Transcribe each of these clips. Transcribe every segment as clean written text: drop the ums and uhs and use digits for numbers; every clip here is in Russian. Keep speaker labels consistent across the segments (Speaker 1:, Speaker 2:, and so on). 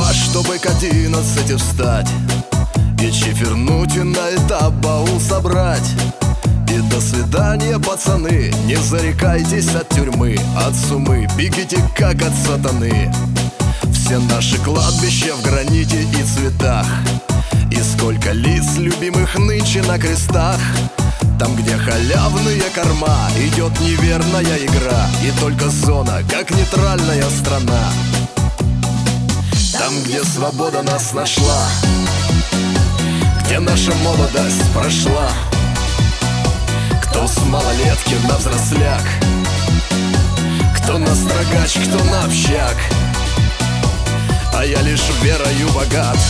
Speaker 1: судьба, чтобы к 11 встать и чифернуть, и на этап баул собрать. И до свидания, пацаны, не зарекайтесь от тюрьмы, от сумы, бегите как от сатаны. Все наши кладбища в граните и цветах, и сколько лиц любимых нынче на крестах. Там, где халявные корма, идет неверная игра, и только зона, как нейтральная страна. Там, где свобода нас нашла, где наша молодость прошла. Кто с малолетки на взросляк, кто на строгач, кто на общак. А я лишь верою богат,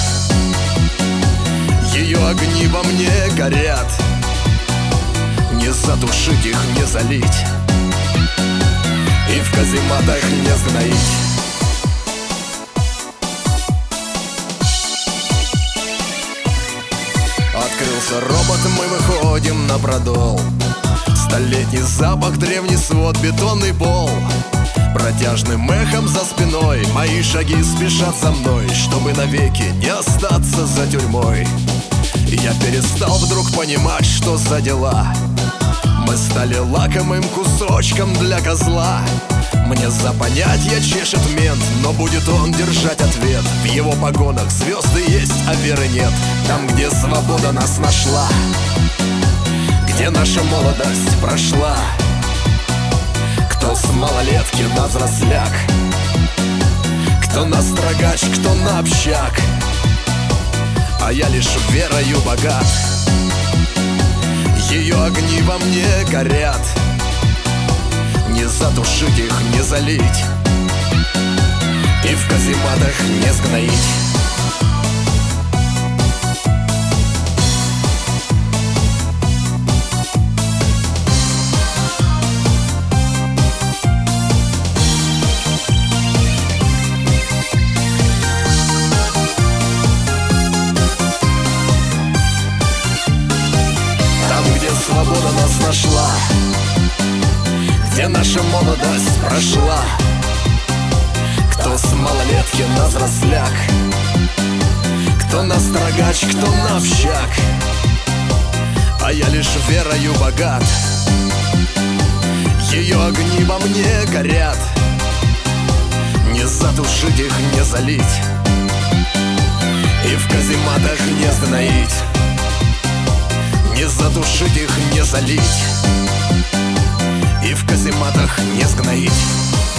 Speaker 1: ее огни во мне горят. Не затушить их, не залить, и в казематах не сгноить. Открылся робот, мы выходим на продол. Столетний запах, древний свод, бетонный пол. Протяжным эхом за спиной мои шаги спешат за мной, чтобы навеки не остаться за тюрьмой. И я перестал вдруг понимать, что за дела. Мы стали лакомым кусочком для козла. Мне за понятие чешет мент, но будет он держать ответ. В его погонах звезды есть, а веры нет. Там, где свобода нас нашла, где наша молодость прошла. Кто с малолетки на взросляк, кто на строгач, кто на общак. А я лишь верою богат, ее огни во мне горят. Не затушить их, не залить, и в казематах не сгноить. Свобода нас нашла, где наша молодость прошла. Кто с малолетки на взросляк, кто на строгач, кто на общак. А я лишь верою богат, ее огни во мне горят. Не затушить их, не залить, и в казематах не сгноить. Не затушить их, не залить, и в казематах не сгноить.